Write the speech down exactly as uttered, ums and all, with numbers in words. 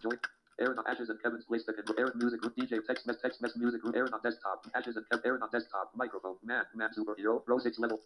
Join. Aaron on Ashes and Kevin's playstick and Aaron music group D J text mess text mess music group Aaron on desktop Ashes and Kev Aaron on desktop microphone man man superhero row six level.